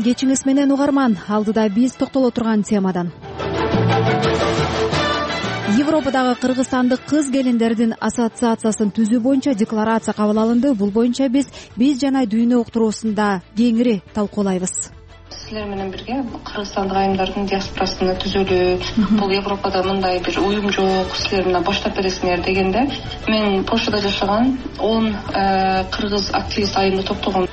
кечиңиз менен угарман. Алдыда биз токтоло турган темадан. Европадагы кыргызстандык кыз келиндердин ассоциациясын түзүү боюнча декларация кабыл алынды. Бул боюнча биз жана дүйнө уктуруусунда кеңири талкуулайбыз. Силер менен бирге кыргызстандык айымдардын диаспорасына түзөлүп, бул Европада мындай бир уюм жок, силер мына баштап бересиңер дегенде, мен Польшада жашаган 10 кыргыз активист айымды топтогом.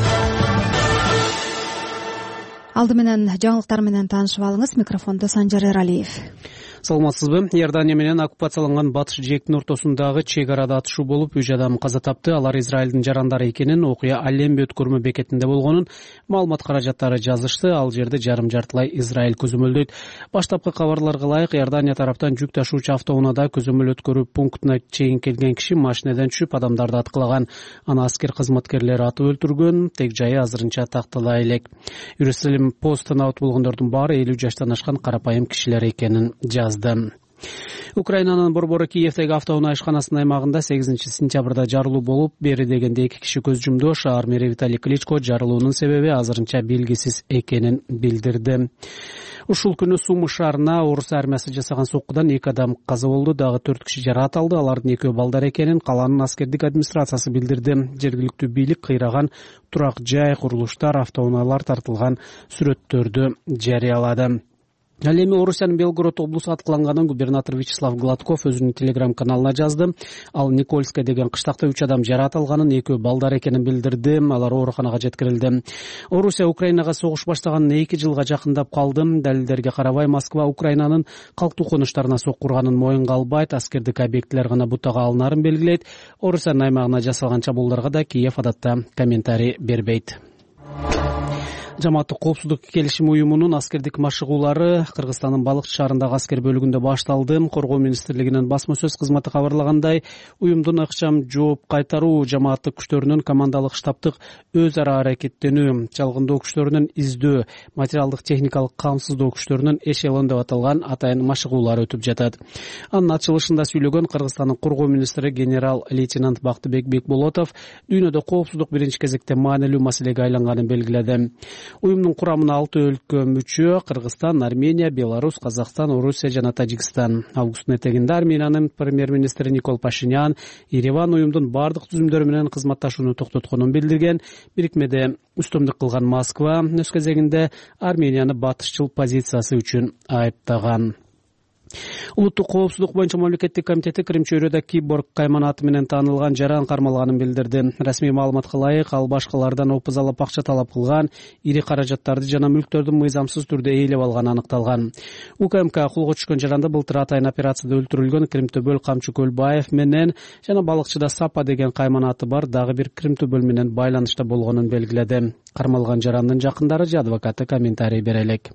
Алды менен жаңылыктар менен таанышып алыңыз. Микрофондо Санжар Эралиев. Саламатсызбы? Иордания менен оккупацияланган батыш жээктин ортосундагы чек арада атышуу болуп 3 адам каза тапты. Алар Израилдин жарандары экенин, окуя Алембе өткөрмө бекетинде болгонун маалымат каражаттары жазышты. Ал жерде жарым-жартылай Израиль көзөмөлдөйт. Баштапкы кабарларга ылайык, Иордания тараптан жүк ташуучу автоунаада көзөмөл өткөрүү пунктуна чейин келген киши машинеден түшүп, адамдарды аткылаган. Аны аскер кызматкерлери атып өлтүргөн. Тек жайы азырынча тактала элек. Иерусалим постуна от болгондордун баары 50 жаштан ашкан карапайым кишилер экенин жазды. Украинанын борбору Киевдеги автоунаа ишканасынын аймагында 8-сентябрда жарылуу болуп, бери дегенде 2 киши көз жумду. Шаар мэри Виталий Кличко жарылуунун себеби азырынча белгисиз экенин билдирди. Ушул күнү Сумы шаарына орус армиясы жасаган соккудан 2 адам каза болду, дагы 4 киши жараат алды. Алардын 2 балдар экенин калаанын аскердик администрациясы билдирди. Жергиликтүү бийлик кыйраган турак жай, курулуштар, автоунаалар тартылган сүрөттөрдү жарыялады. Ал эми Орусиянын Белгород облусу аткыланганын губернатор Вячеслав Гладков өзүнүн телеграм-каналына жазды. Ал Никольская деген кыштакта 3 адам жараат алганын, 2 балдар экенин билдирди. Алар ооруканага жеткирилди. Орусия Украинага согуш баштаганына 2 жылга жакындап калды. Далилдерге карабай, Москва Украинанын калктуу конуштарына сокку урганын моюнга албайт. Аскердик объектилер гана бутага алынарын белгилейт. Орусиянын аймагына жасалган чабуулдарга да Киев адатта комментарий бербейт. Жамааттык коопсуздук келишим уюмунун аскердик машыгуулары Кыргызстандын Балыкчы шаарындагы аскер бөлүгүндө башталды. Коргоо министрлигинин басма сөз кызматы кабарлагандай, уюмдун ыкчам жооп кайтаруу, жамааттык күчтөрүнүн командалык штабтык өз ара аракеттенүү, чалгындоо күчтөрүнүн издөө, материалдык техникалык камсыздоо күчтөрүнүн эшелон деп аталган атайын машыгуулары өтүп жатат. Анын ачылышында сүйлөгөн Кыргызстандын коргоо министри генерал-лейтенант Бактыбек Бекболотов дүйнөдө коопсуздук биринчи кезекте маанилүү маселеге айланганын белгиледи. Уюмдун курамына 6 өлкө мүчө: Кыргызстан, Армения, Беларусь, Казакстан, Орусия жана Тажикстан. Августтун этегинде Армениянын премьер-министри Никол Пашинян Ереван уюмдун бардык түзүмдөрү менен кызматташууну токтотконун билдирген. Бирикмеде үстөмдүк кылган Москва өз кезегинде Арменияны батышчыл позициясы үчүн айыптаган. Улуттук коопсуздук боюнча мамлекеттик комитети Крим чөйрөдө киборг кайманаты менен таанылган жаран кармалганын билдирди. Расмий маалыматка ылайык, ал башкалардан опузалап акча талап кылган, ири каражаттарды жана мүлктөрдү мыйзамсыз түрдө ээлеп алганы аныкталган. УКМК колго түшкөн жаранды былтыр атайын операцияда өлтүрүлгөн Кримтөбөл Камчы Көлбаев менен жана Балыкчыда Сапа деген кайманаты бар дагы бир Кримтөбөл менен байланышта болгонун белгиледи. Кармалган жарандын жакындары же адвокаты комментарий бере элек.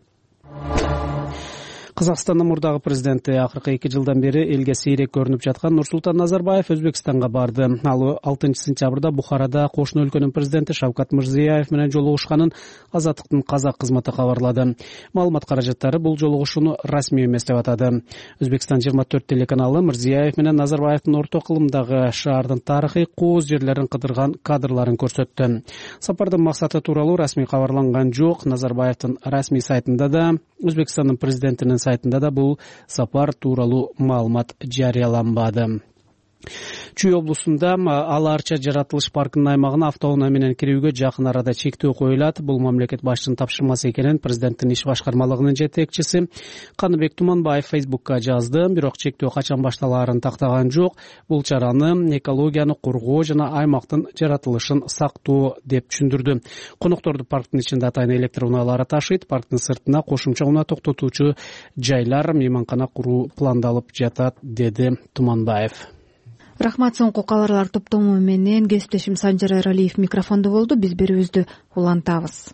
Казакстандын мурдагы президенти акыркы 2 жылдан бери элге сейрек көрүнүп жаткан Нурсултан Назарбаев Өзбекстанга барды. Ал 6-сентябрда Бухарада кошуна өлкөнүн президенти Шавкат Мирзиёев менен жолугушканын Азаттыктын казак кызматы кабарлады. Маалымат каражаттары бул жолугушууну расмий эмес деп атады. Өзбекстан 24 телеканалы Мирзиёев менен Назарбаевдин орто кылымдагы шаардын тарыхый кооз жерлерин кыдырган кадрларын көрсөттү. Сапардын максаты тууралуу расмий кабарланган жок. Назарбаевдин расмий сайтында да, Өзбекстандын президентинин сайтында да бул сапар тууралуу маалымат жарыяланбады. Чүй облусунда Ала Арча жаратылыш паркынын аймагына автоунаа менен кирүүгө жакын арада чектөө коюлат. Бул мамлекет башчынын тапшырмасы экенин президенттин иш башкармалыгынын жетекчиси Каныбек Туманбаев Фейсбукка жазды. Бирок чектөө качан башталаарын тактаган жок. Бул чараны экологияны коргоо жана аймактын жаратылышын сактоо деп түшүндүрдү. Конокторду парктын ичинде атайын электр унаалары ташыйт. Парктын сыртына кошумча унаа токтотуучу жайлар, мейманкана куруу пландалып жатат, деди Туманбаев. Рахмат, соңку кабарлар топтому менен кесиптешим Санжар Эралиев микрофондо болду. Биз берүүбүздү улантабыз.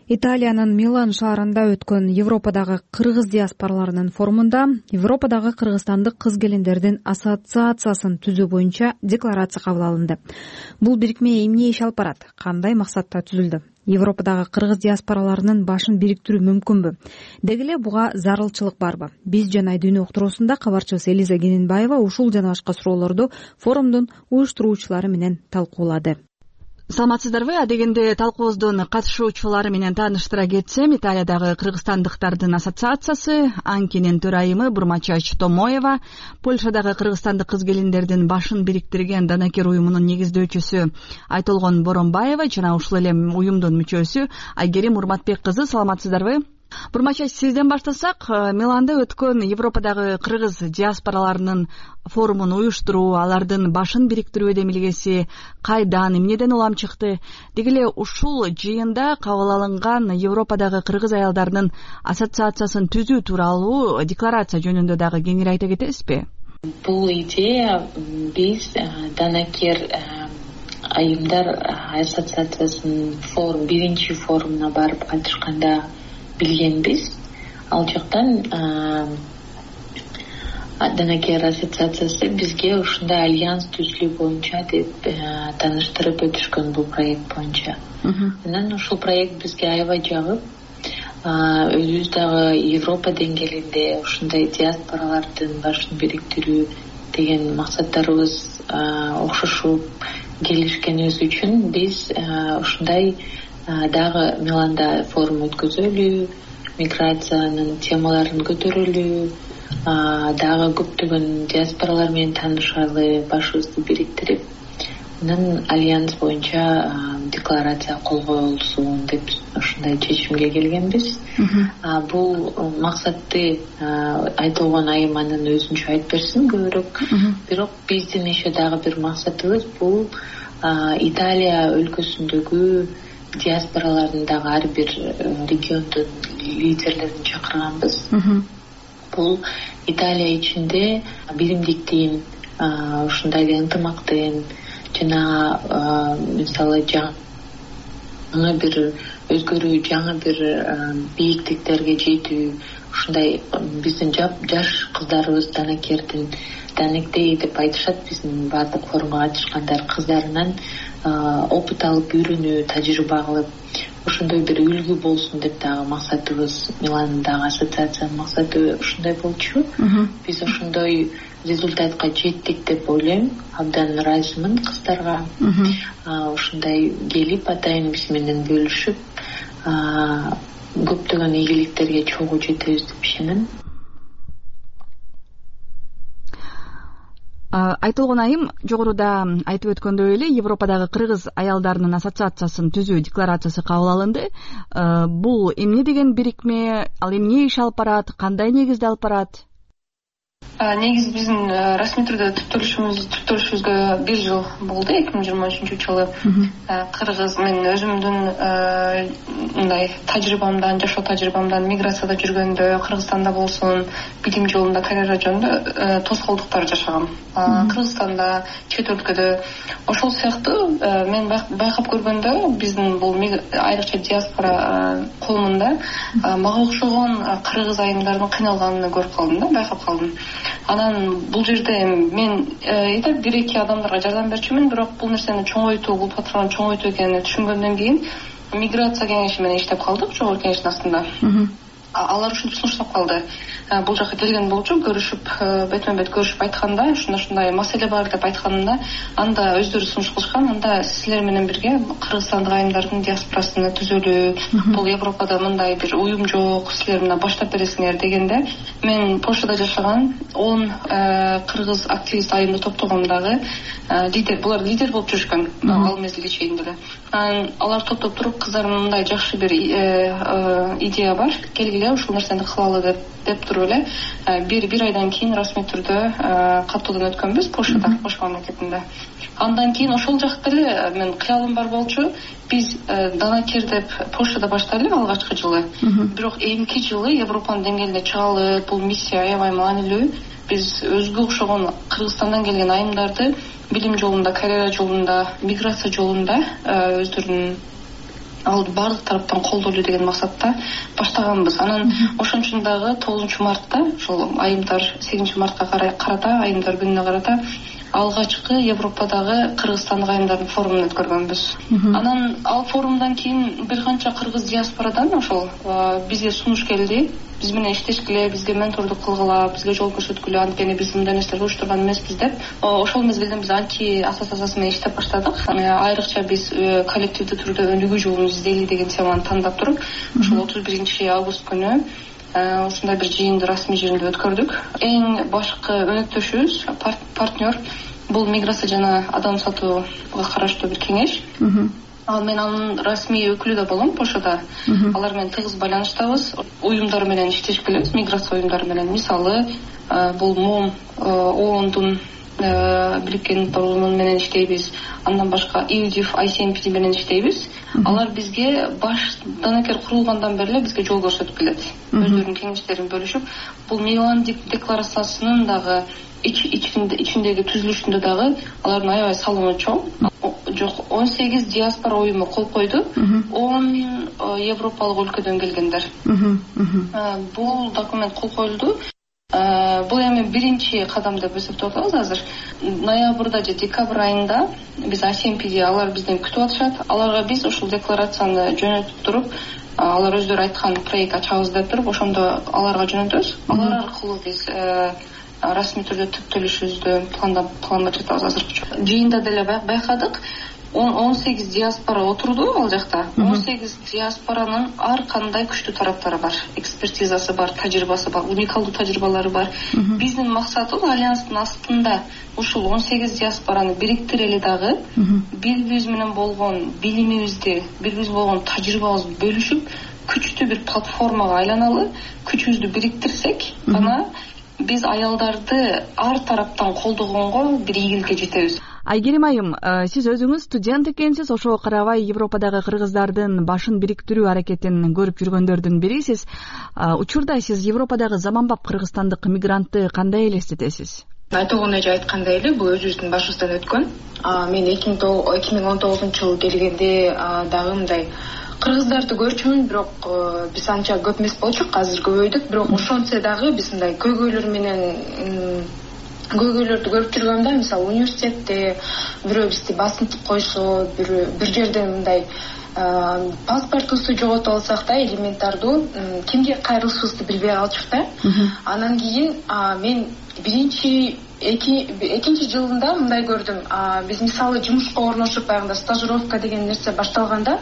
Италиянын Милан шаарында өткөн Европадагы кыргыз диаспораларынын форумунда Европадагы кыргызстандык кыз-келиндердин ассоциациясын түзүү боюнча декларация кабыл алынды. Бул бирикме эмне иш алып барат, кандай максатта түзүлдү? Европадагы кыргыз диаспораларынын башын бириктирүү мүмкүнбү? Деги эле буга зарылчылык барбы? Биз жана дүйнө уктуруусунда кабарчыбыз Элиза Кененбаева ушул жана башка суроолорду форумдун уюштуруучулары менен талкуулады. Саламатсыздарбы? Адегенде талкуубуздун катышуучулары менен тааныштыра кетсем, Италиядагы кыргызстандыктардын ассоциациясы анкинин төрайымы Бурмачач Томоева, Польшадагы кыргызстандык кыз-келиндердин башын бириктирген Данакер уюмунун негиздөөчүсү Айтолгон Боронбаева жана ушул эле уюмдун мүчөсү Айгерим Урматбек кызы. Саламатсыздарбы? Бурмачач, сизден баштасак, Миланда өткөн Европадагы кыргыз диаспораларынын форумун уюштуруу, алардын башын бириктирүү демилгеси кайдан, эмнеден улам чыкты? Деги эле ушул жыйында кабыл алынган Европадагы кыргыз аялдарынын ассоциациясын түзүү тууралуу декларация жөнүндө дагы кеңири айта кетесизби? Бул идея биз Данакер айымдар ассоциациясынын биринчи форумуна барып кайтышканда билгенбиз. Ал жактан Данакер ассоциациясы бизге ушундай альянс түзүлүү боюнча деп тааныштырып өтүшкөн бул проект боюнча. Анан ушул проект бизге аябай жагып, өзүбүз дагы Европа деңгээлинде ушундай диаспоралардын башын бириктирүү деген максаттарыбыз окшошуп келишкенибиз үчүн биз ушундай дагы Миланда форум өткөзөлү, миграциянын темаларын көтөрөлү, дагы көптөгөн диаспоралар менен таанышалы, башыбызды бириктирип, анан альянс боюнча декларация кол коюлсун деп ушундай чечимге келгенбиз. Бул максатты Айтолгон айым анын өзүнчө айтып берсин көбүрөөк. Бирок биздин еще дагы бир максатыбыз бул Италия өлкөсүндөгү диаспоралардын дагы ар бир региондун лидерлерин чакырганбыз. Бул Италия ичинде биримдиктин, ушундай эле ынтымактын жана мисалы жаңы бир өзгөрүү, жаңы бир бийиктиктерге жетүү, ушундай биздин жаш кыздарыбыз Данакердин деп айтышат биздин баардык форумга катышкандар кыздарынан опыт алып, үйрөнүү, тажрыйба кылып, ошондой бир үлгү болсун деп дагы максатыбыз, Миландагы ассоциациянын максаты ушундай болчу. Биз ошондой результатка жеттик деп ойлойм. Абдан ыраазымын кыздарга. Ушундай келип атайын биз менен бөлүшүп, көптөгөн ийгиликтерге чогуу жетебиз деп ишенем. Айтолгон айым, жогоруда айтып өткөндөй эле Европадагы кыргыз аялдарынын ассоциациясын түзүү декларациясы кабыл алынды. Бул эмне деген бирикме, ал эмне иш алып барат, кандай негизде алып барат? Негизи биздин расмий түрдө түптөлүшүбүзгө 1 жыл болду, 2023-жылы. Кыргыз, мен өзүмдүн мындай тажрыйбамдан, жашоо тажрыйбамдан, миграцияда жүргөндө, Кыргызстанда болсун, билим жолунда, карьера жолунда тоскоолдуктар жашагам. Кыргызстанда, чет өлкөдө. Ошол сыяктуу мен байкап көргөндө, биздин бул айрыкча диаспора коомунда мага окшогон кыргыз айымдардын кыйналганын көрүп калдым да, байкап калдым. Анан бул жерде мен 1-2 адамдарга жардам берчүмүн, бирок бул нерсени чоңойтуу, бул платформаны чоңойтуу экенин түшүнгөндөн кийин миграция кеңеши менен иштеп калдык, жогорку кеңештин астында. Алар ушинтип сунуштап калды. Бул жака келген болчу, көрүшүп, бетме-бет көрүшүп айтканда, ушундай маселе бар деп айтканда, анда өздөрү сунуш кылышкан, анда силер менен бирге кыргызстандык айымдардын диаспорасыны түзөлү, бул Европада мындай бир уюм жок, силер мына баштап бересиңер дегенде, мен Польшада жашаган 10 кыргыз активист айымды топтогом дагы, булар лидер болуп жүрүшкөн ал мезгилге чейин деле. Алар топтоп туруп, кыздарым мындай жакшы бир идея бар, келгиле ушул нерсени кылалы деп туруп эле бир айдан кийин расмий түрдө каттоодон өткөнбүз Польша мамлекетинде. Андан кийин ошол жакта эле мен кыялым бар болчу, биз Данакер деп Польшада баштайлы алгачкы жылы. Бирок эмки жылы Европанын деңгээлинде чыгалы, бул миссия аябай маанилүү. Биз өзгө окшогон Кыргызстандан келген айымдарды билим жолунда, карьера жолунда, миграция жолунда өздөрүнүн ал баардык тараптан колдоолу деген максатта баштаганбыз. Анан ошон үчүн дагы 9 мартта, ошол айымдар 8 мартка карата, айымдар күнүнө карата алгачкы Европадагы кыргызстандык айымдардын форумун өткөргөнбүз. Анан ал форумдан кийин бир канча кыргыз диаспорадан ошол бизге сунуш келди. Биз менен иштешкиле, бизге ментордук кылгыла, бизге жол көрсөткүлө, анткени биз мындай нерселерди уюштурган эмеспиз деп. Ошол мезгилден биз анти ассоциациясы менен иштеп баштадык. Айрыкча биз коллективдүү түрдө өнүгүү жолун издейли деген теманы тандап туруп, ошол 31 август күнү ушундай бир жыйынды расмий жеринде өткөрдүк. Эң башкы өнөктөшүбүз, партнер бул миграция жана адам сатууга караштуу бир кеңеш. Мен анын расмий өкүлү да болом Польшада. Алар менен тыгыз байланыштабыз. Уюмдар менен иштешкилебиз, миграция уюмдары менен. Мисалы, бул МОМ, ООНдун Бириккен Уюму менен иштейбиз. Андан башка ИУДИФ, ICNPD менен иштейбиз. Алар бизге данакер курулгандан бери бизге жол көрсөтүп келет. Өздөрүнүн кеңештерин бөлүшүп, бул Милан декларациясынын дагы ичиндеги түзүлүшүндө дагы алардын аябай салымы чоң. Жок, 18 диаспора уюму кол койду. 10 европалык өлкөдөн келгендер. Бул документ кол коюлду. Бул эми биринчи кадам деп эсептеп атабыз азыр. Ноябрда же декабрь айында биз ICNPD алар бизден күтүп атышат. Аларга биз ошол декларацияны жөнөтүп туруп, алар өздөрү айткан проект ачабыз деп туруп, ошондо аларга жөнөтөбүз. Алар аркылуу биз расмий түрдө түптөлүшүбүздү пландап жатабыз азыркыча. Жыйында деле байкадык, 18 диаспора отурду ал жакта. 18 диаспоранын ар кандай күчтүү тараптары бар, экспертизасы бар, тажрыйбасы бар, уникалдуу тажрыйбалары бар. Биздин максатыбыз альянстын астында ушул 18 диаспораны бириктирели дагы бири-бирибиз менен болгон билимибизди, бири-бирибиз болгон тажрыйбабызды бөлүшүп, күчтүү бир платформага айланалы, күчүбүздү бириктирсек гана биз аялдарды ар тараптан колдогонго бир ийгиликке жетебиз. Айгерим айым, сиз өзүңүз студент экенсиз, ошого карабай Европадагы кыргыздардын башын бириктирүү аракетин көрүп жүргөндөрдүн бирисиз. Учурда сиз Европадагы заманбап кыргызстандык мигрантты кандай элестетесиз? Айтылган эже айткандай эле, бул өзүбүздүн башыбыздан өткөн. Мен 2019-жылы келгенде дагы мындай кыргыздарды көрчүмүн, бирок биз анча көп эмес болчук, азыр көбөйдүк, бирок ошончо дагы биз мындай көйгөйлөрдү көрүп жүргөмдө, мисалы университетте бирөө бизди басынтып койсо, бир жерден мындай паспортубузду жоготуп алсак да, элементардуу кимге кайрылышыбызды билбей калчук да. Анан кийин мен экинчи жылында мындай көрдүм. Биз мисалы жумушка орношуп баягында стажировка деген нерсе башталганда,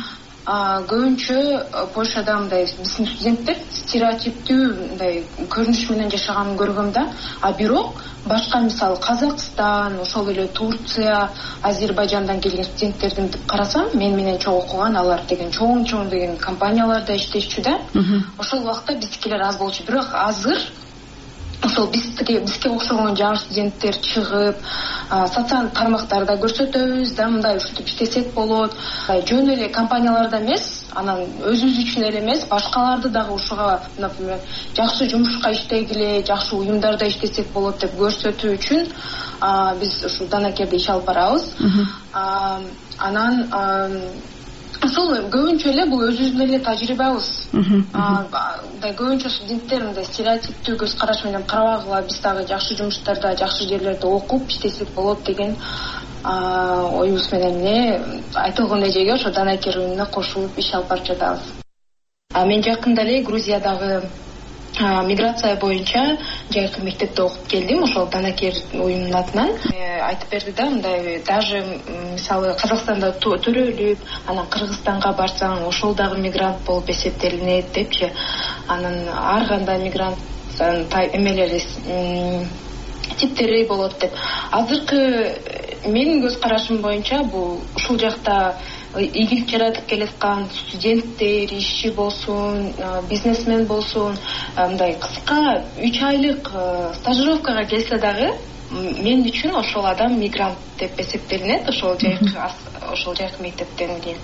көбүнчө Польшада мындай биздин студенттер стереотиптүү мындай көрүнүш менен жашаганын көргөм да. Бирок башка мисалы Казакстан, ошол эле Турция, Азербайжандан келген студенттердин карасам, мен менен чогуу окуган алар деген чоң деген компанияларда иштешчү да. Ошол убакта биздикилер аз болчу, бирок азыр ошол бизге окшогон жаш студенттер чыгып, социалдык тармактарда көрсөтөбүз да, мындай ушинтип иштесек болот. Жөн эле компанияларда эмес, анан өзүбүз үчүн эле эмес, башкаларды дагы ушуга, например, жакшы жумушка иштегиле, жакшы уюмдарда иштесек болот деп көрсөтүү үчүн биз ушул Данакерде иш алып барабыз. Анан ошол көбүнчө эле бул өзүбүздүн эле тажрыйбабыз. Көбүнчө студенттер мындай стереотиптүү көз караш менен карабагыла, биз дагы жакшы жумуштарда, жакшы жерлерде окуп иштесек болот деген оюбуз менен айтылган эжеге ошо Данакер уюмуна кошулуп иш алып барып жатабыз. Мен жакында эле Грузиядагы миграция боюнча жайкы мектепте окуп келдим, ошол Данакер уюмунун атынан. Айтып берди да, мындай даже мисалы Казакстанда төрөлүп, анан Кыргызстанга барсаң, ошол дагы мигрант болуп эсептелинет депчи. Анан ар кандай мигранттын эмелери типтери болот деп. Азыркы менин көз карашым боюнча бул ушул жакта ийгилик жаратып келаткан студенттер, ишчи болсун, бизнесмен болсун, мындай кыска 3 айлык стажировкага келсе дагы мен үчүн ошол адам мигрант деп эсептелинет, ошол жайкы мектептен кийин.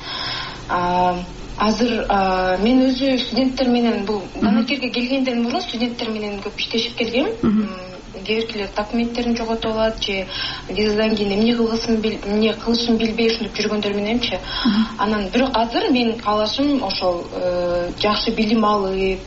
Азыр мен өзү студенттер менен бул Данакерге келгенден мурун студенттер менен көп иштешип келгем. кээ биркилер документтерин жоготуп алат же визадан кийин эмне кылышын билбей ушинтип жүргөндөр мененчи. Анан бирок азыр менин каалашым ошол жакшы билим алып,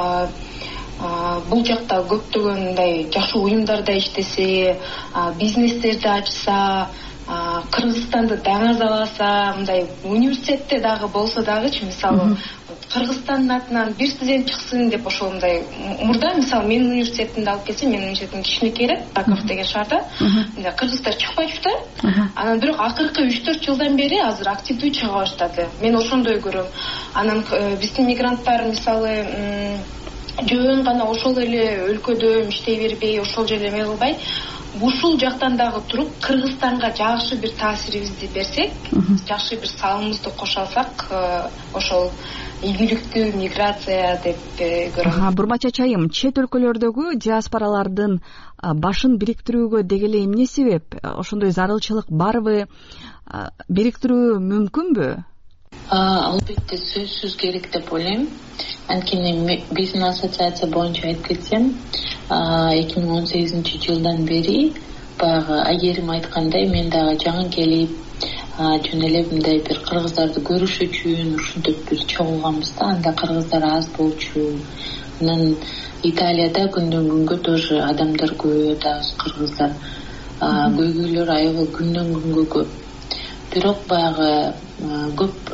бул жакта көптөгөн мындай жакшы уюмдарда иштесе, бизнестерди ачса, Кыргызстанды даңазаласа, мындай университетте дагы болсо дагычы, мисалы Кыргызстандын атынан бир студент чыксын деп ошол мындай мурда мисалы менин университетимди алып келсем, менин университетим кичинекейрээк, Раков деген шаарда. Мындай кыргыздар чыкпайчу да. Анан бирок акыркы 3-4 жылдан бери азыр активдүү чыга баштады. Мен ошондой көрөм. Анан биздин мигранттар мисалы жөн гана ошол эле өлкөдө иштей бербей, ошол жерде эме кылбай, ушул жактан дагы туруп Кыргызстанга жакшы бир таасирибизди берсек, жакшы бир салымыбызды кошо алсак, ошол ийгиликтүү миграция деп көрөм. Бурмач Чачайым, чет өлкөлөрдөгү диаспоралардын башын бириктирүүгө дегеле эмне себеп? Ошондой зарылчылык барбы? Бириктирүү мүмкүнбү? Албетте сөзсүз керек деп ойлойм. Анткени биздин ассоциация боюнча айтып кетсем, 2018 жылдан бери баягы Айгерим айткандай, мен дагы жаңы келип, жөн эле мындай бир кыргыздарды көрүш үчүн ушинтип бир чогулганбыз да. Анда кыргыздар аз болчу. Анан Италияда күндөн күнгө тоже адамдар көбөйөт, аз кыргыздар. Көйгөйлөр аябай күндөн күнгө көп. Бирок баягы көп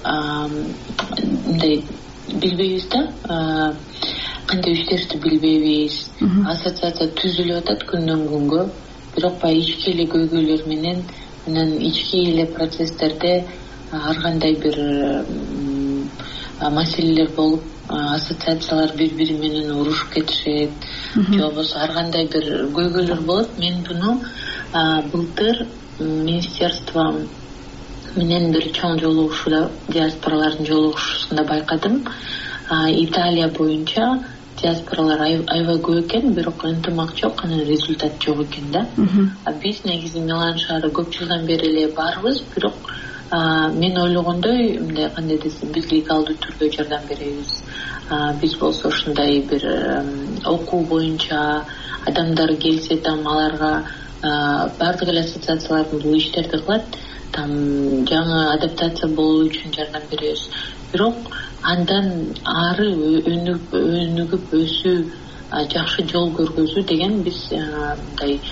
мындай билбейбиз да, кандай иштерди билбейбиз. Ассоциация түзүлүп атат күндөн күнгө, бирок баягы ички эле көйгөйлөр менен, анан ички эле процесстерде ар кандай бир маселелер болуп, ассоциациялар бири-бири менен урушуп кетишет, же болбосо ар кандай бир көйгөйлөр болот. Мен буну былтыр министерство менен бир чоң жолугушууда, диаспоралардын жолугушуусунда байкадым. Италия боюнча диаспоралар аябай көп экен, бирок ынтымак жок, анан результат жок экен да. Биз негизи Милан шаары көп жылдан бери эле барбыз, бирок мен ойлогондой, мындай кандай десем, биз легалдуу түрдө жардам беребиз. Биз болсо ушундай бир окуу боюнча адамдар келсе там аларга бардык эле ассоциациялардын бул иштерди кылат. Там жаңы адаптация болуу үчүн жардам беребиз. Бирок андан ары өнүгүп өсүү, жакшы жол көргөзүү деген биз мындай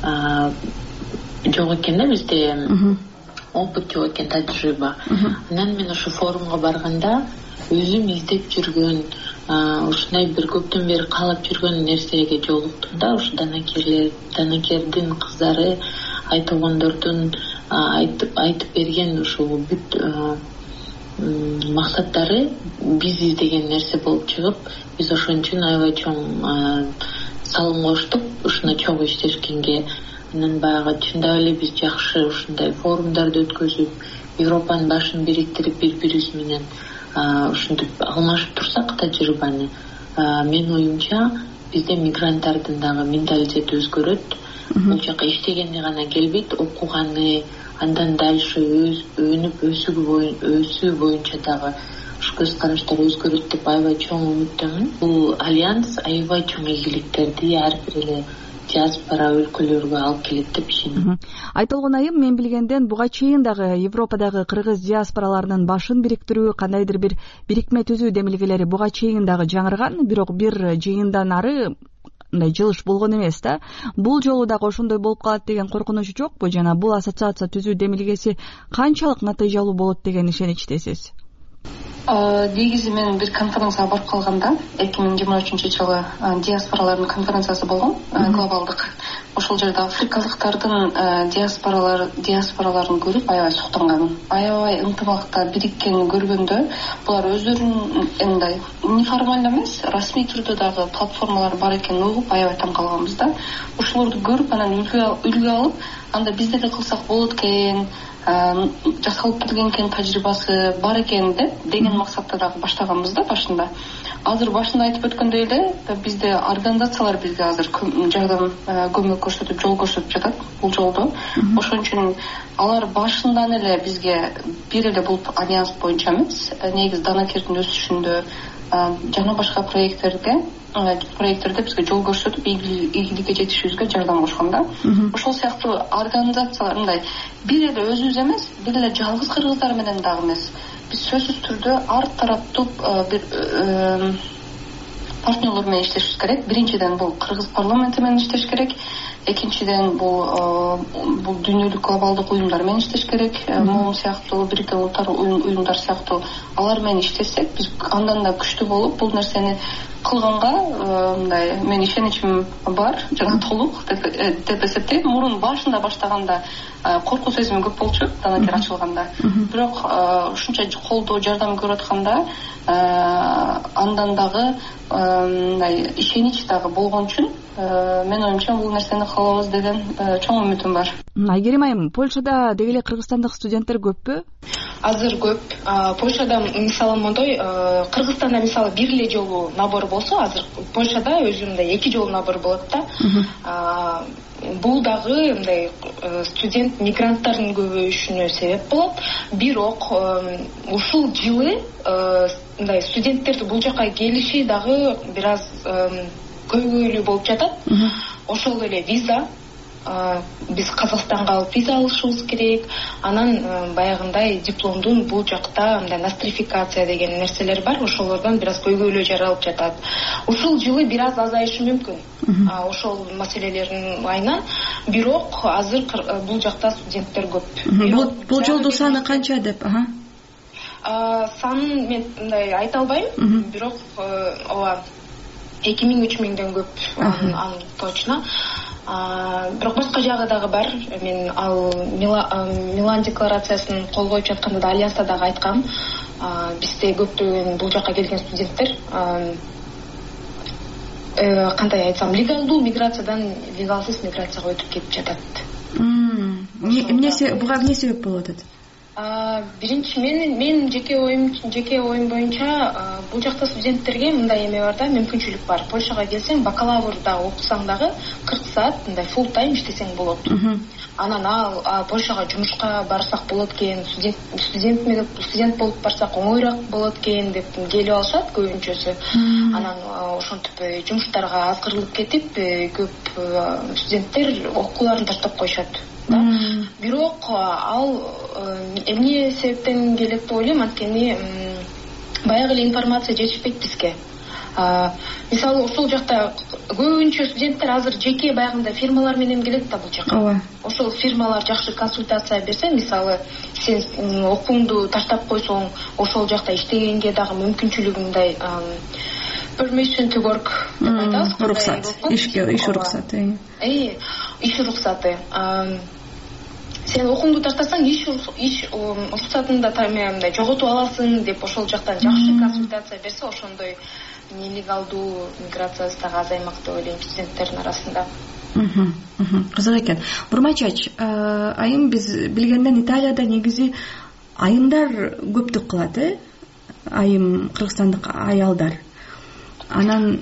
жок экен да, бизде опыт жок экен, тажрыйба. Анан мен ошо форумга барганда өзүм издеп жүргөн, ушундай бир көптөн бери каалап жүргөн нерсеге жолуктум да. Ушу данакердин кыздары айтылгандордун айтып берген ушул бүт максаттары биз издеген нерсе болуп чыгып, биз ошон үчүн аябай чоң салым коштук ушуна чогуу иштешкенге. Анан баягы чындап эле биз жакшы ушундай форумдарды өткөзүп, Европанын башын бириктирип, бири-бирибиз менен ушинтип алмашып турсак тажрыйбаны, менин оюмча бизде мигранттардын дагы менталитети өзгөрөт. Бул жака иштегени гана келбейт, окуганы, андан дальше өнүп өсүү боюнча дагы көз караштар өзгөрөт деп аябай чоң үмүттөмүн. Бул альянс аябай чоң ийгиликтерди ар бир эле диаспора өлкөлөргө алып келет деп ишенем. Айтылган айым, мен билгенден буга чейин дагы Европадагы кыргыз диаспораларынын башын бириктирүү, кандайдыр бир бирикме түзүү демилгелери буга чейин дагы жаңырган, бирок бир жыйындан ары мындай жылыш болгон эмес да. Бул жолу дагы ошондой болуп калат деген коркунуч жокпу? Жана бул ассоциация түзүү демилгеси канчалык натыйжалуу болот деген ишеничтесиз? Негизи мен бир конференцияга барып калганда 2023 жылы диаспоралардын конференциясы болгон, глобалдык. Ошол жерде африкалыктардын диаспораларын көрүп аябай суктанганмын. Аябай ынтымакта бириккенин көргөндө, булар өздөрүнүн мындай неформалдуу эмес, расмий түрдө дагы платформалар бар экенин угуп аябай таң калганбыз да. Ошолорду көрүп анан үлгү алып, анда биз деле кылсак болот экен, жасалып келген экен, тажрыйбасы бар экен деген максатта дагы баштаганбыз да башында. Азыр башында айтып өткөндөй эле, бизде организациялар бизге азыр жардам, көмөк көрсөтүп, жол көрсөтүп жатат бул жолдо. Ошон үчүн алар башындан эле бизге бир эле бул альянс боюнча эмес, негизи данакердин өсүшүндө, жана башка проекттерде бизге жол көрсөтүп ийгиликке жетишибизге жардам кошкон да. Ошол сыяктуу организациялар мындай бир эле өзүбүз эмес, бир эле жалгыз кыргыздар менен дагы эмес. Биз сөзсүз түрдө ар тараптуу бир партнерлор менен иштешибиз керек. Биринчиден бул кыргыз парламенти менен иштеш керек. Экинчиден бул дүйнөлүк глобалдык уюмдар менен иштеш керек. МОМ сыяктуу, Бириккен Улуттар уюмдар сыяктуу алар менен иштесек, биз андан да күчтүү болуп бул нерсени кылганга мындай менин ишеничим бар, жана толук деп эсептейм. Мурун башында баштаганда коркуу сезими көп болчу, данакер ачылганда. Бирок ушунча колдоо, жардам көрүп атканда андан дагы мындай ишенич дагы болгон үчүн мен оюмча бул нерсени кылабыз деген чоң үмүтүм бар. Айгерим айым, Польшада деги эле кыргызстандык студенттер көппү? Азыр көп. Польшада мисалы мондой, Кыргызстанда мисалы бир эле жолу набор болсо, азыр Польшада өзүндөй 2 жолу набор болот да. Бул дагы мындай студент мигранттардын көбөйүшүнө себеп болот. Бирок ушул жылы мындай студенттерди бул жака келиши дагы бир аз көйгөйлүү болуп жатат. Ошол эле виза, биз Казакстанга алып виза алышыбыз керек. Анан баягындай дипломдун бул жакта мындай нострификация деген нерселер бар, ошолордон бир аз көйгөйлөө жаралып жатат. Ушул жылы бир аз азайышы мүмкүн ошол маселелердин айынан. Бирок азыр бул жакта студенттер көп. Бул жолдун саны канча деп? Санын мен мындай айта албайм, бирок ооба 2000-3000ден көп, аны точно. Бирок башка жагы дагы бар. Мен ал Милан декларациясын кол коюп жатканда да Альянста дагы айткам. Бизде көптөгөн бул жака келген студенттер кандай айтсам, легалдуу миграциядан легалсыз миграцияга өтүп кетип жатат. Буга эмне себеп болуп атат? Биринчи мен жеке оюм боюнча бул жакта студенттерге мындай эме бар да, мүмкүнчүлүк бар. Польшага келсең, бакалаврда окусаң дагы 40 саат мындай full time иштесең болот. Анан Польшага жумушка барсак болот экен, студент болуп барсак оңоюраак болот экен деп келип алышат көбүнчөсү. Анан ошентип жумуштарга азгырылып кетип, көп студенттер окууларын таштап коюшат. Бирок ал эмне себептен келет деп ойлойм, анткени баягы эле информация жетишпейт бизге. Мисалы ошол жакта көбүнчө студенттер азыр жеке баягындай фирмалар менен келет да бул жака. Ошол фирмалар жакшы консультация берсе, мисалы сен окууңду таштап койсоң, ошол жакта иштегенге дагы мүмкүнчүлүгүндай permission to work деп айтабыз. Уруксат, иш уруксаты. Иш уруксаты. Сен окууңду таштасаң, иш уруксатында мындай жоготуп аласың деп ошол жактан жакшы консультация берсе, ошондой нелегалдуу миграция дагы азаймак деп ойлойм студенттердин арасында. Кызык экен. Бурмачач, айым биз билгенден Италияда негизи айымдар көптүк кылат, айым кыргызстандык аялдар. Анан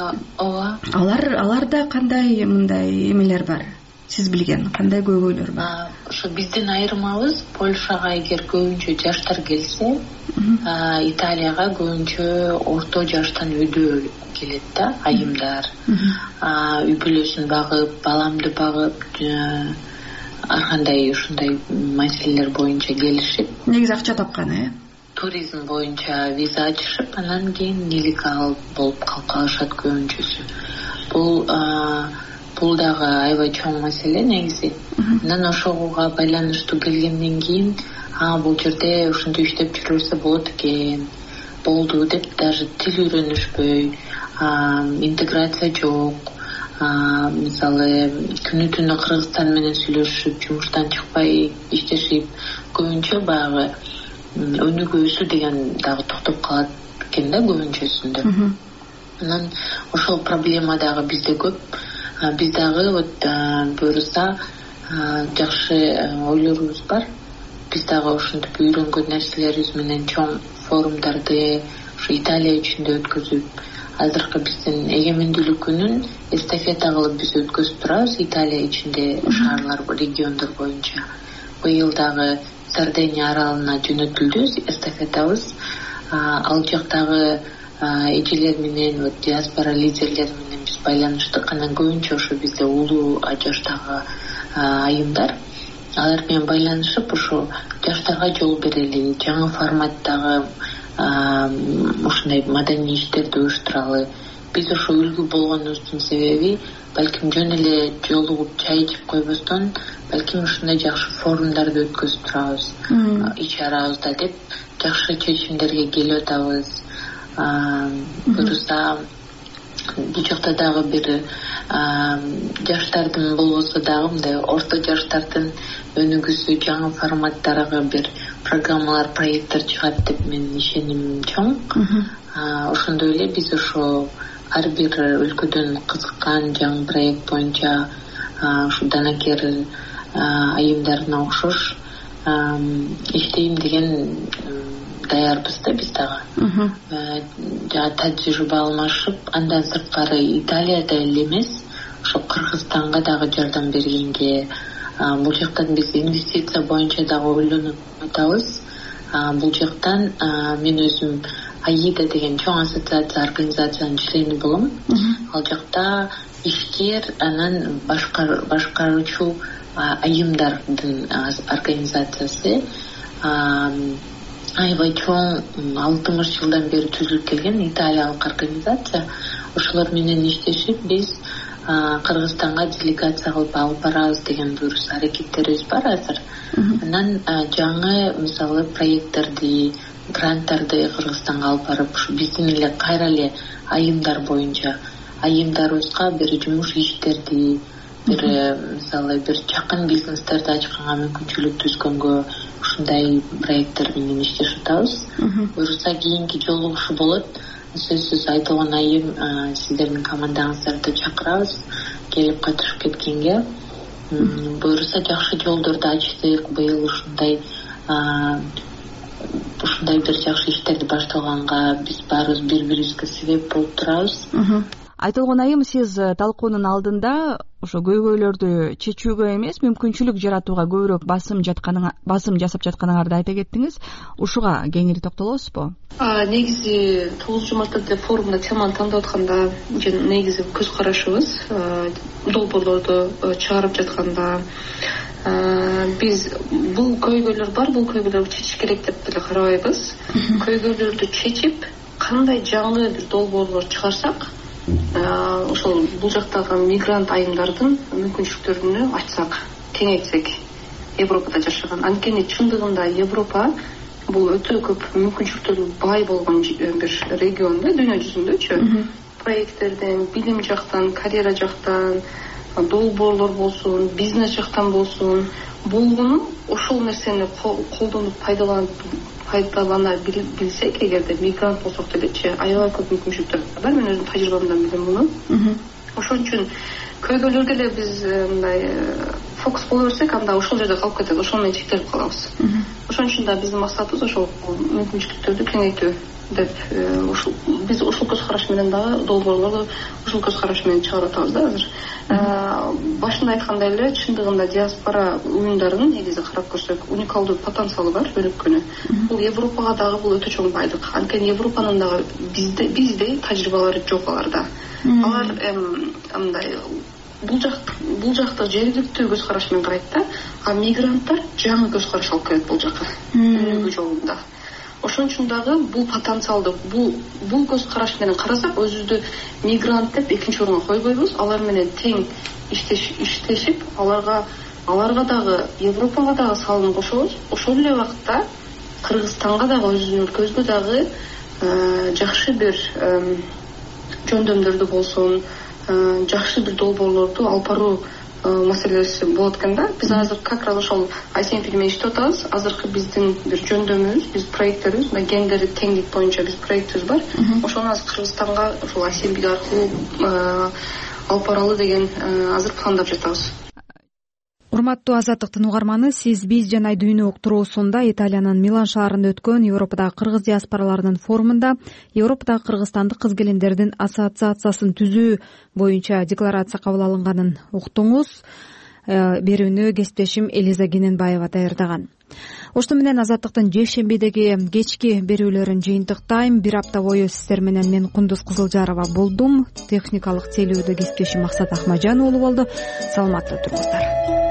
аларда кандай мындай эмелер бар? Сиз билген кандай көйгөйлөр бар? Ошо биздин айырмабыз, Польшага эгер көбүнчө жаштар келсе, Италияга көбүнчө орто жаштан өйдө келет да, айымдар. Үй бүлөсүн багып, баламды багып, ар кандай ушундай маселелер боюнча келишип. Негизи акча тапкан, туризм боюнча виза ачышып, анан кийин нелегал болуп калып калышат көбүнчөсү. Бул дагы аябай чоң маселе негизи. Анан ошого байланыштуу келгенден кийин, бул жерде ушинтип иштеп жүрө берсе болот экен, болду деп даже тил үйрөнүшпөй, интеграция жок. Мисалы күнү-түнү Кыргызстан менен сүйлөшүп, жумуштан чыкпай иштешип, көбүнчө баягы өнүгүүсү деген дагы токтоп калат экен да көбүнчөсүндө. Анан ошол проблема дагы бизде көп. Биз дагы буюрса жакшы ойлорубуз бар. Биз дагы ушинтип үйрөнгөн нерселерибиз менен чоң форумдарды ушу Италия ичинде өткөзүп, азыркы биздин эгемендүүлүк күнүн эстафета кылып биз өткөзүп турабыз Италия ичинде шаарлар, региондор боюнча. Быйыл дагы Сардиния аралына жөнөтүлдү эстафетабыз. Ал жактагы эжелер менен вот диаспора лидерлери менен биз байланыштык. Анан көбүнчө ошо бизде улуу жаштагы айымдар, алар менен байланышып ошо жаштарга жол берели, жаңы форматтагы ушундай маданий иштерди уюштуралы. Биз ошо үлгү болгонубуздун себеби балким жөн эле жолугуп чай ичип койбостон, балким ушундай жакшы форумдарды өткөзүп турабыз, ич арабызда деп жакшы чечимдерге келип атабыз. Буюрса бул жакта дагы бир жаштардын болбосо дагы мындай орто жаштардын өнүгүүсү, жаңы форматтагы бир программалар, проекттер чыгат деп менин ишенимим чоң. Ошондой эле биз ошо ар бир өлкөдөн кызыккан жаңы проект боюнча ушу данакер айымдарына окшош иштейм деген даярбыз да биз дагы. Жана тажрыйба алмашып, андан сырткары Италияда эле эмес, ошо Кыргызстанга дагы жардам бергенге, бул жактан биз инвестиция боюнча дагы ойлонуп атабыз. Бул жактан мен өзүм АИДА деген чоң ассоциация организациянын члени болом. Ал жакта ишкер, анан башкаруучу айымдардын организациясы. Аябай чоң 60 жылдан бери түзүлүп келген италиялык организация. Ошолор менен иштешип биз Кыргызстанга делегация кылып алып барабыз деген буюрса аракеттерибиз бар азыр. Анан жаңы мисалы проекттерди, гранттарды Кыргызстанга алып барып, ушу биздин эле кайра эле айымдар боюнча айымдарыбызга бир жумуш иштерди, бир мисалы бир чакын бизнестерди ачканга мүмкүнчүлүк түзгөнгө ушундай проекттер менен иштешип атабыз. Буюрса кийинки жолугушуу болот. Сөзсүз айтылган айым сиздердин командаңыздарды чакырабыз келип катышып кеткенге. Буюрса жакшы жолдорду ачтык. Быйыл ушундай бир жакшы иштерди башталганга биз баарыбыз бири-бирибизге себеп болуп турабыз. Айтылган айым, сиз талкуунун алдында ошо көйгөйлөрдү чечүүгө эмес, мүмкүнчүлүк жаратууга көбүрөөк басым жасап жатканыңарды айта кеттиңиз. Ушуга кеңири токтолосузбу? Негизи 9 мартта форумда теманы тандап атканда, негизи көз карашыбыз долбоорлорду чыгарып жатканда биз бул көйгөйлөр бар, бул көйгөйлөрдү чечиш керек деп деле карабайбыз. Көйгөйлөрдү чечип, кандай жаңы бир долбоорлор чыгарсак, ошол бул жактагы мигрант айымдардын мүмкүнчүлүктөрүнү ачсак, кеңейтсек, Европада жашаган. Анткени чындыгында Европа бул өтө көп мүмкүнчүлүктөргө бай болгон бир регион да, дүйнө жүзүндөчү. Проекттерден, билим жактан, карьера жактан, долбоорлор болсун, бизнес жактан болсун, болгону ошол нерсени колдонуп пайдалана билсек, эгерде мигрант болсок делечи, аябай көп мүмкүнчүлүктөр бар. Мен өзүм тажрыйбамдан билем муну. Ошон үчүн көйгөйлөргө эле биз мындай фокус боло берсек, анда ошол жерде калып кетет, ошол менен чектелип калабыз. Ошон үчүн да биздин максатыбыз ошол мүмкүнчүлүктөрдү кеңейтүү деп, биз ошол көз караш менен дагы долбоорлорду ошол көз караш менен чыгарып атабыз да азыр. Башында айткандай эле, чындыгында диаспора уюмдарынын негизи карап көрсөк уникалдуу потенциалы бар өнүккөнү. Бул Европага дагы бул өтө чоң байдык. Анткени Европанын дагы биздей тажрыйбалары жок аларда. Алар мындай бул жакта жергиликтүү көз караш менен карайт да, а мигранттар жаңы көз караш алып келет бул жака өнүгүү жолунда. Ошон үчүн дагы бул потенциалды, бул көз караш менен карасак, өзүбүздү мигрант деп экинчи орунга койбойбуз. Алар менен тең иштешип, аларга дагы Европага дагы салым кошобуз. Ошол эле убакытта Кыргызстанга дагы өзүбүздүн өлкөбүзгө дагы жакшы бир жөндөмдөрдү болсун, жакшы бир долбоорлорду алып баруу маселеси болот экен да. Биз азыр как раз ошол ICMP менен иштеп атабыз. Азыркы биздин бир жөндөмүбүз, биз проекттерибиз, гендердик теңдик боюнча биз проектибиз бар. Ошону азыр Кыргызстанга ошол ICMP аркылуу алып баралы деген азыр пландап жатабыз. Урматтуу Азаттыктын угарманы, сиз биз жана дүйнө уктуруусунда Италиянын Милан шаарында өткөн Европадагы кыргыз диаспораларынын форумунда Европадагы кыргызстандык кыз-келиндердин ассоциациясын түзүү боюнча декларация кабыл алынганын уктуңуз. Берүүнү кесиптешим Элиза Кененбаева даярдаган. ошону менен Азаттыктын жекшембидеги кечки берүүлөрүн жыйынтыктайм. Бир апта бою сиздер менен мен Кундуз Кызылжарова болдум. Техникалык телөөдө кескеши Максат Ахмажан уулу болду. Саламатта туруңуздар.